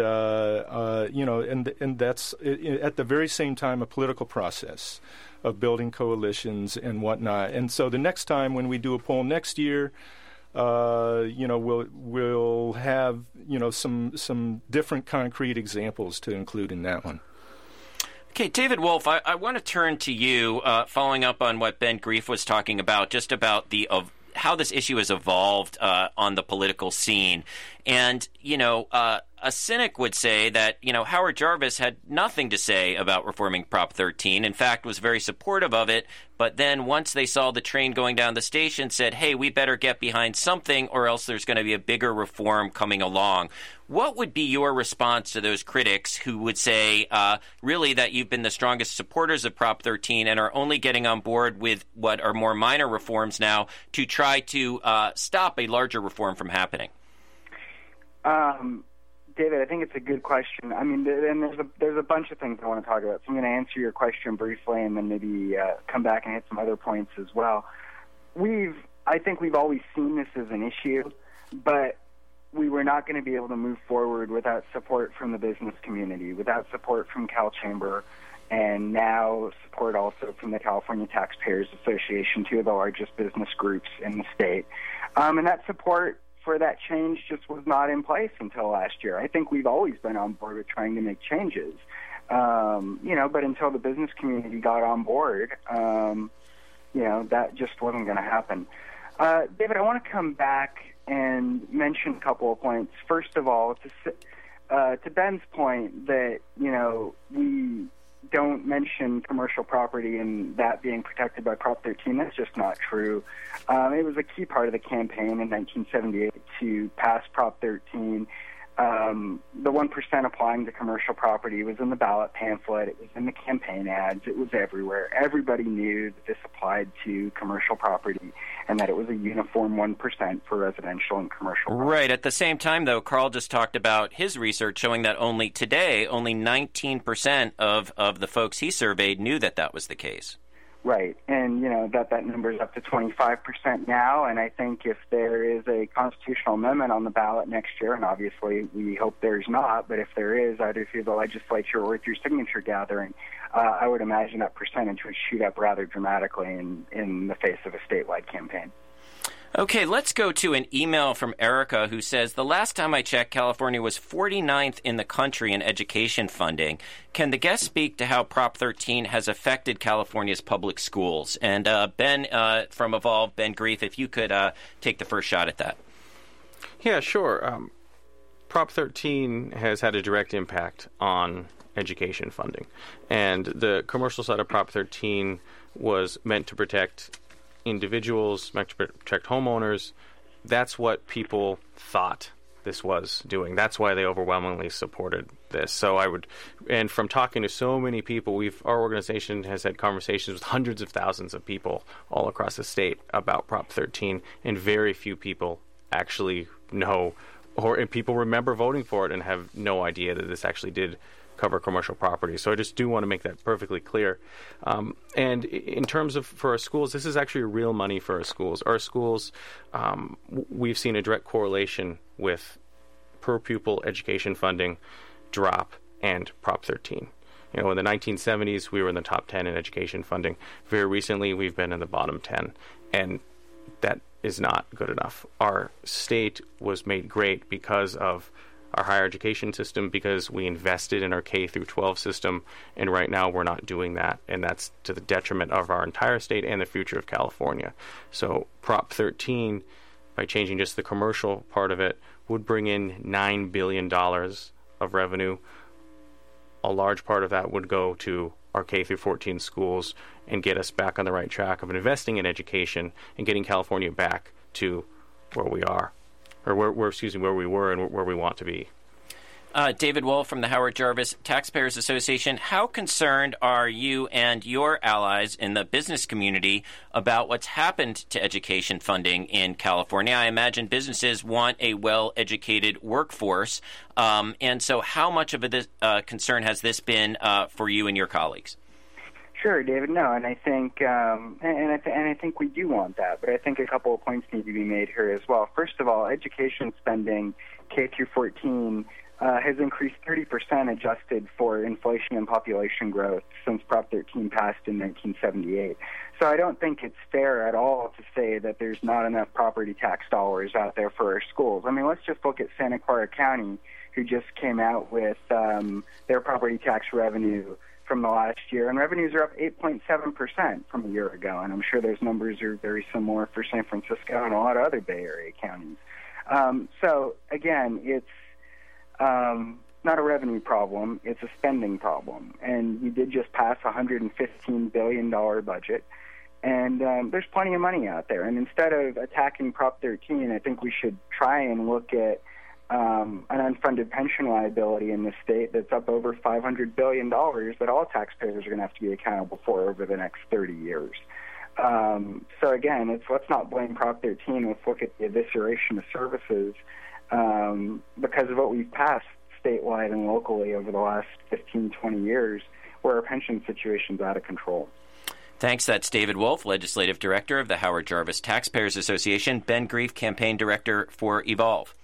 C: that's at the very same time a political process of building coalitions and whatnot. And so the next time when we do a poll next year, we'll have some different concrete examples to include in that one.
A: Okay, David Wolf, I want to turn to you, following up on what Ben Grief was talking about, just about how this issue has evolved on the political scene. And, a cynic would say that, Howard Jarvis had nothing to say about reforming Prop 13. In fact, was very supportive of it. But then once they saw the train going down the station, said, hey, we better get behind something or else there's going to be a bigger reform coming along. What would be your response to those critics who would say, really, that you've been the strongest supporters of Prop 13 and are only getting on board with what are more minor reforms now to try to stop a larger reform from happening?
D: David, I think it's a good question. I mean, and there's a bunch of things I want to talk about. So I'm going to answer your question briefly and then maybe come back and hit some other points as well. I think we've always seen this as an issue, but we were not going to be able to move forward without support from the business community, without support from Cal Chamber, and now support also from the California Taxpayers Association, two of the largest business groups in the state. And that support for that change just was not in place until last year. I think we've always been on board with trying to make changes, but until the business community got on board, that just wasn't going to happen. David, I want to come back and mention a couple of points. First of all, to Ben's point that, we don't mention commercial property and that being protected by Prop 13. That's just not true. It was a key part of the campaign in 1978 to pass Prop 13. The 1% applying to commercial property was in the ballot pamphlet. It was in the campaign ads. It was everywhere. Everybody knew that this applied to commercial property and that it was a uniform 1% for residential and commercial property.
A: Right. At the same time, though, Carl just talked about his research showing that only 19% of the folks he surveyed knew that was the case.
D: Right, and that number is up to 25% now, and I think if there is a constitutional amendment on the ballot next year, and obviously we hope there's not, but if there is, either through the legislature or through signature gathering, I would imagine that percentage would shoot up rather dramatically in the face of a statewide campaign.
A: Okay, let's go to an email from Erica who says, the last time I checked, California was 49th in the country in education funding. Can the guest speak to how Prop 13 has affected California's public schools? And Ben from Evolve, Ben Grief, if you could take the first shot at that.
B: Yeah, sure. Prop 13 has had a direct impact on education funding. And the commercial side of Prop 13 was meant to protect individuals, meant to protect homeowners. That's what people thought this was doing. That's why they overwhelmingly supported this. So and from talking to so many people, our organization has had conversations with hundreds of thousands of people all across the state about Prop 13, and very few people actually know, and people remember voting for it and have no idea that this actually did cover commercial property. So I just do want to make that perfectly clear. And in terms of for our schools, this is actually real money for our schools. Our schools, we've seen a direct correlation with per pupil education funding drop and Prop 13. In the 1970s, we were in the top 10 in education funding. Very recently, we've been in the bottom 10, and that is not good enough. Our state was made great because of our higher education system, because we invested in our K through 12 system, and right now we're not doing that, and that's to the detriment of our entire state and the future of California. So Prop 13, by changing just the commercial part of it, would bring in $9 billion of revenue. A large part of that would go to our K through 14 schools and get us back on the right track of investing in education and getting California back to where we are. Or where we were and where we want to be.
A: David Wolf from the Howard Jarvis Taxpayers Association. How concerned are you and your allies in the business community about what's happened to education funding in California? I imagine businesses want a well-educated workforce. And so how much of a concern has this been for you and your colleagues?
D: Sure, David. No, and I think I think we do want that, but I think a couple of points need to be made here as well. First of all, education spending K through 14 has increased 30% adjusted for inflation and population growth since Prop 13 passed in 1978. So I don't think it's fair at all to say that there's not enough property tax dollars out there for our schools. I mean, let's just look at Santa Clara County, who just came out with their property tax revenue from the last year, and revenues are up 8.7% from a year ago, and I'm sure those numbers are very similar for San Francisco and a lot of other Bay Area counties. So, again, it's not a revenue problem, it's a spending problem, and we did just pass a $115 billion budget, and there's plenty of money out there, and instead of attacking Prop 13, I think we should try and look at an unfunded pension liability in the state that's up over $500 billion that all taxpayers are going to have to be accountable for over the next 30 years. So again, let's not blame Prop 13. Let's look at the evisceration of services because of what we've passed statewide and locally over the last 15, 20 years, where our pension situation's out of control.
A: Thanks. That's David Wolf, Legislative Director of the Howard Jarvis Taxpayers Association, Ben Grief, Campaign Director for Evolve.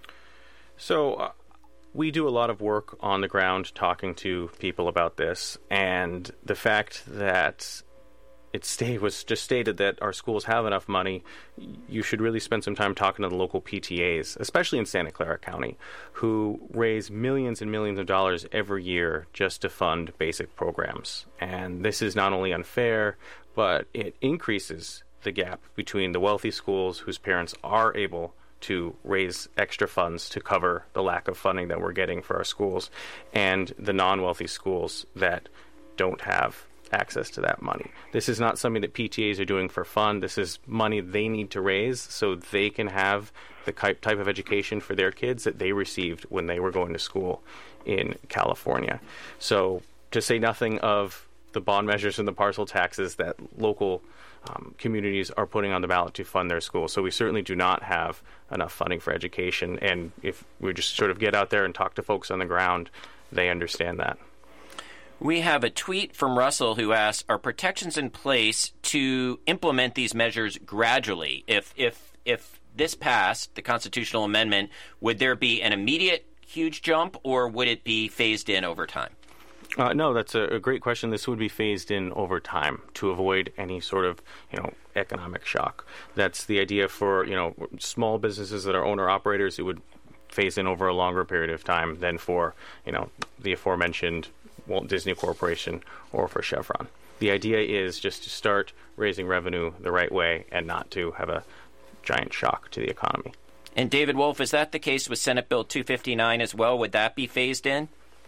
B: So we do a lot of work on the ground talking to people about this, and the fact that it was just stated that our schools have enough money, you should really spend some time talking to the local PTAs, especially in Santa Clara County, who raise millions and millions of dollars every year just to fund basic programs. And this is not only unfair, but it increases the gap between the wealthy schools whose parents are able to raise extra funds to cover the lack of funding that we're getting for our schools, and the non-wealthy schools that don't have access to that money. This is not something that PTAs are doing for fun. This is money they need to raise so they can have the type of education for their kids that they received when they were going to school in California. So to say nothing of the bond measures and the parcel taxes that local communities are putting on the ballot to fund their schools. So we certainly do not have enough funding for education. And if we just sort of get out there and talk to folks on the ground, they understand that.
A: We have a tweet from Russell who asks, are protections in place to implement these measures gradually? If this passed, the constitutional amendment, would there be an immediate huge jump, or would it be phased in over time?
B: No, that's a great question. This would be phased in over time to avoid any sort of, economic shock. That's the idea for, small businesses that are owner-operators. It would phase in over a longer period of time than for, the aforementioned Walt Disney Corporation or for Chevron. The idea is just to start raising revenue the right way and not to have a giant shock to the economy.
A: And David Wolf, is that the case with Senate Bill 259 as well? Would that be phased in?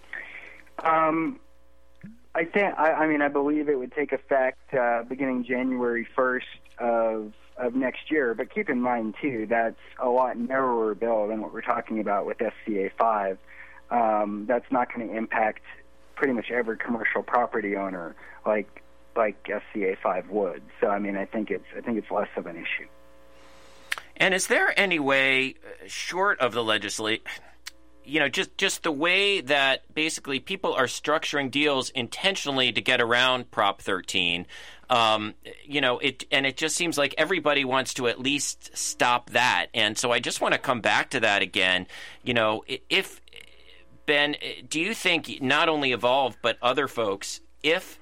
D: I believe it would take effect beginning January 1st of next year. But keep in mind, too, that's a lot narrower bill than what we're talking about with SCA 5. That's not going to impact pretty much every commercial property owner like SCA 5 would. So, I think it's less of an issue.
A: And is there any way, short of the legislation, just the way that basically people are structuring deals intentionally to get around Prop 13, it just seems like everybody wants to at least stop that. And so I just want to come back to that again. If Ben, do you think not only Evolve but other folks, if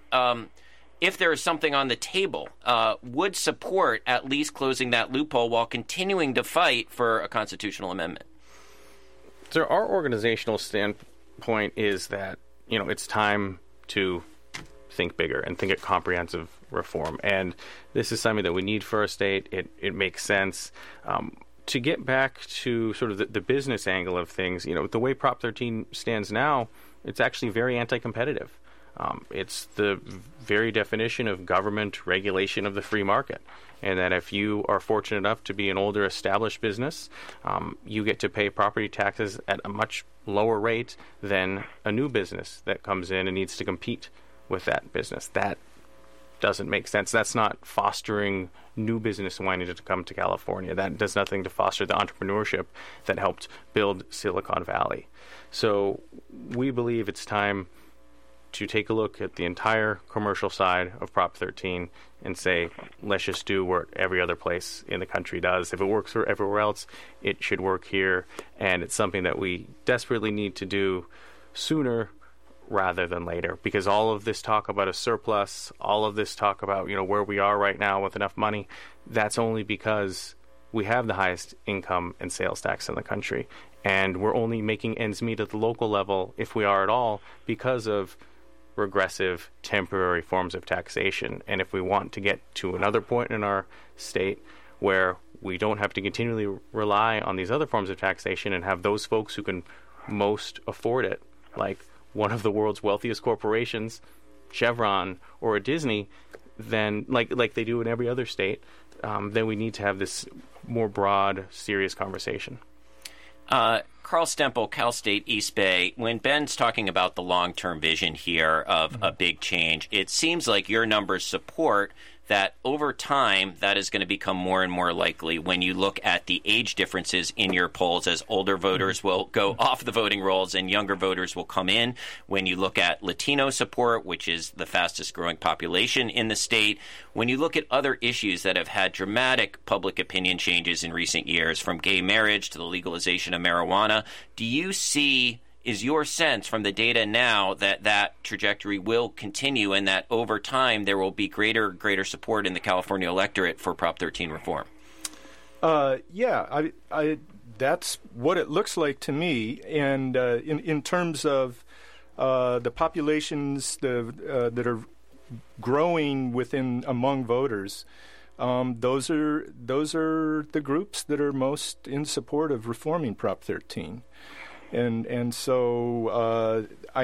A: there is something on the table, would support at least closing that loophole while continuing to fight for a constitutional amendment?
B: So our organizational standpoint is that, it's time to think bigger and think of comprehensive reform. And this is something that we need for our state. It makes sense. To get back to sort of the business angle of things, the way Prop 13 stands now, it's actually very anti-competitive. It's the very definition of government regulation of the free market. And that if you are fortunate enough to be an older established business, you get to pay property taxes at a much lower rate than a new business that comes in and needs to compete with that business. That doesn't make sense. That's not fostering new business wanting to come to California. That does nothing to foster the entrepreneurship that helped build Silicon Valley. So we believe it's time to take a look at the entire commercial side of Prop 13 and say, let's just do what every other place in the country does. If it works for everywhere else, it should work here. And it's something that we desperately need to do sooner rather than later, because all of this talk about a surplus, all of this talk about, where we are right now with enough money, that's only because we have the highest income and sales tax in the country. And we're only making ends meet at the local level, if we are at all, because of regressive temporary forms of taxation. And if we want to get to another point in our state where we don't have to continually rely on these other forms of taxation and have those folks who can most afford it, like one of the world's wealthiest corporations, Chevron or a Disney, then like they do in every other state, then we need to have this more broad, serious conversation.
A: Carl Stempel, Cal State East Bay, when Ben's talking about the long-term vision here of a big change, it seems like your numbers support that over time that is going to become more and more likely when you look at the age differences in your polls, as older voters will go off the voting rolls and younger voters will come in. When you look at Latino support, which is the fastest growing population in the state, when you look at other issues that have had dramatic public opinion changes in recent years, from gay marriage to the legalization of marijuana, do you see, is your sense from the data now that that trajectory will continue and that over time there will be greater support in the California electorate for Prop 13 reform?
C: Yeah, that's what it looks like to me. And in terms of the populations that are growing among voters, those are the groups that are most in support of reforming Prop 13. And so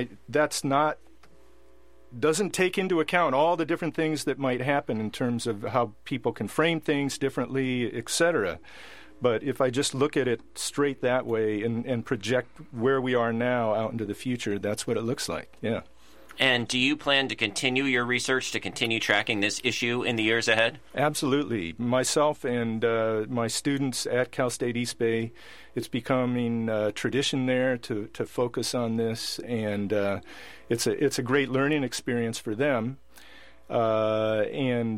C: doesn't take into account all the different things that might happen in terms of how people can frame things differently, etc. But if I just look at it straight that way and project where we are now out into the future, that's what it looks like. Yeah.
A: And do you plan to continue your research to continue tracking this issue in the years ahead?
C: Absolutely. Myself and my students at Cal State East Bay, it's becoming a tradition there to focus on this, and it's a great learning experience for them. I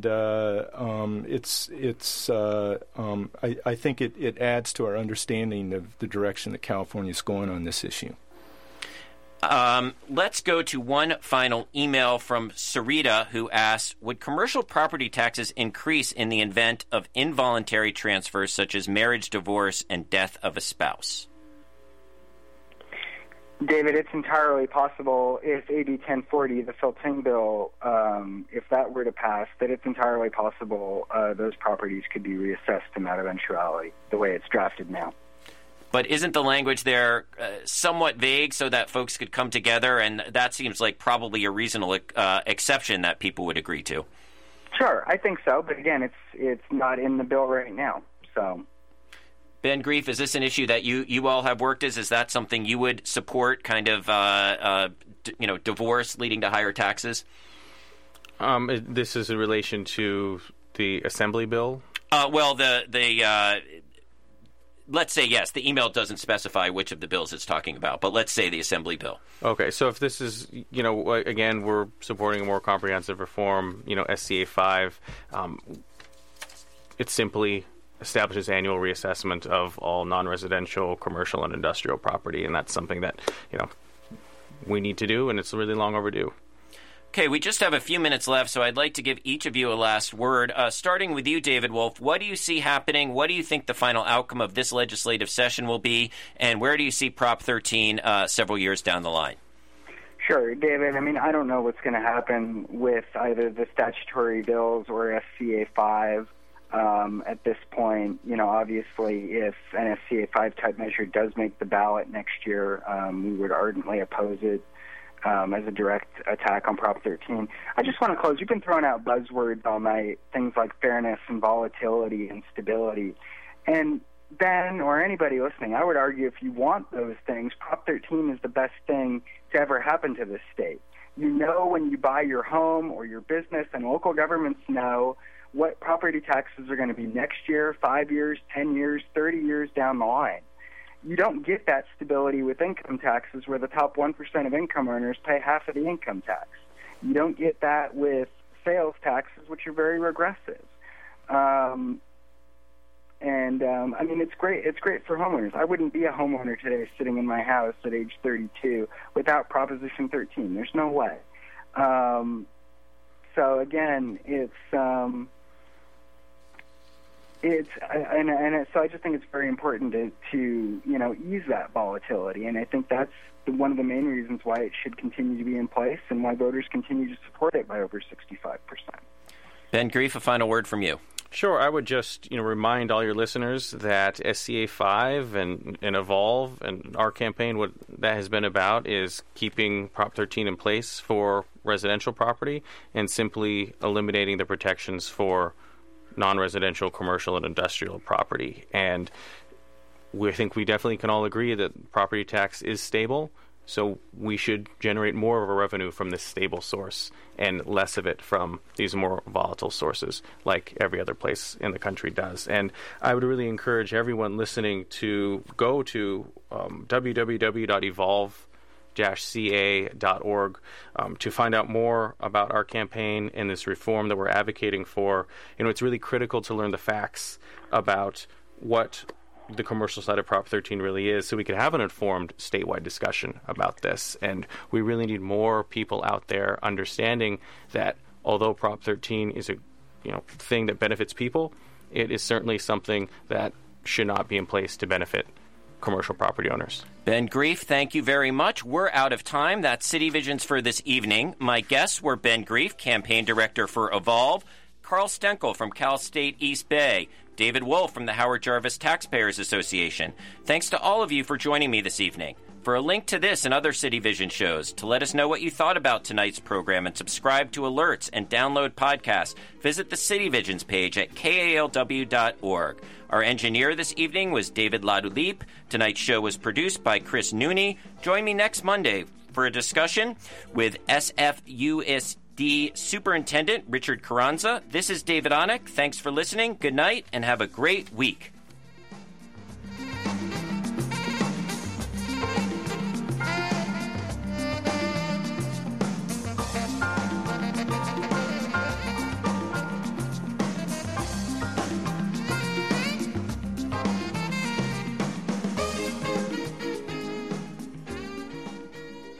C: think it adds to our understanding of the direction that California is going on this issue.
A: Let's go to one final email from Sarita, who asks, would commercial property taxes increase in the event of involuntary transfers such as marriage, divorce, and death of a spouse?
D: David, it's entirely possible if AB 1040, the Phil-Ting bill, if that were to pass, that it's entirely possible those properties could be reassessed in that eventuality, the way it's drafted now.
A: But isn't the language there somewhat vague so that folks could come together? And that seems like probably a reasonable exception that people would agree to.
D: Sure, I think so. But again, it's not in the bill right now. So,
A: Ben Grief, is this an issue that you all have worked as? Is that something you would support? Kind of divorce leading to higher taxes?
B: This is in relation to the Assembly bill.
A: Let's say yes. The email doesn't specify which of the bills it's talking about, but let's say the Assembly bill.
B: Okay, so if this is, again, we're supporting a more comprehensive reform, SCA 5, it simply establishes annual reassessment of all non-residential, commercial, and industrial property, and that's something that, we need to do, and it's really long overdue.
A: Okay, we just have a few minutes left, so I'd like to give each of you a last word. Starting with you, David Wolf, what do you see happening? What do you think the final outcome of this legislative session will be? And where do you see Prop 13 several years down the line?
D: Sure, David. I don't know what's going to happen with either the statutory bills or SCA 5 at this point. Obviously, if an SCA 5 type measure does make the ballot next year, we would ardently oppose it. As a direct attack on Prop 13. I just want to close. You've been throwing out buzzwords all night, things like fairness and volatility and stability. And Ben, or anybody listening, I would argue if you want those things, Prop 13 is the best thing to ever happen to this state. When you buy your home or your business, and local governments know what property taxes are going to be next year, 5 years, 10 years, 30 years down the line. You don't get that stability with income taxes where the top 1% of income earners pay half of the income tax. You don't get that with sales taxes, which are very regressive. It's great. It's great for homeowners. I wouldn't be a homeowner today sitting in my house at age 32 without Proposition 13. There's no way. So again, so I just think it's very important to ease that volatility, and I think that's one of the main reasons why it should continue to be in place and why voters continue to support it by over 65%.
A: Ben Grief, a final word from you.
B: Sure. I would just remind all your listeners that SCA 5 and Evolve and our campaign, what that has been about is keeping Prop 13 in place for residential property and simply eliminating the protections for non-residential, commercial, and industrial property. And we think we definitely can all agree that property tax is stable, so we should generate more of a revenue from this stable source and less of it from these more volatile sources like every other place in the country does. And I would really encourage everyone listening to go to www.evolve-ca.org to find out more about our campaign and this reform that we're advocating for. It's really critical to learn the facts about what the commercial side of Prop 13 really is so we can have an informed statewide discussion about this. And we really need more people out there understanding that although Prop 13 is a thing that benefits people, it is certainly something that should not be in place to benefit commercial property owners.
A: Ben Grief, thank you very much. We're out of time. That's City Visions for this evening. My guests were Ben Grief, Campaign Director for Evolve, Carl Stenkel from Cal State East Bay, David Wolf from the Howard Jarvis Taxpayers Association. Thanks to all of you for joining me this evening. For a link to this and other City Vision shows, to let us know what you thought about tonight's program and subscribe to alerts and download podcasts, visit the City Visions page at kalw.org. Our engineer this evening was David Ladulip. Tonight's show was produced by Chris Nooney. Join me next Monday for a discussion with SFUSD Superintendent Richard Carranza. This is David Onek. Thanks for listening. Good night, and have a great week.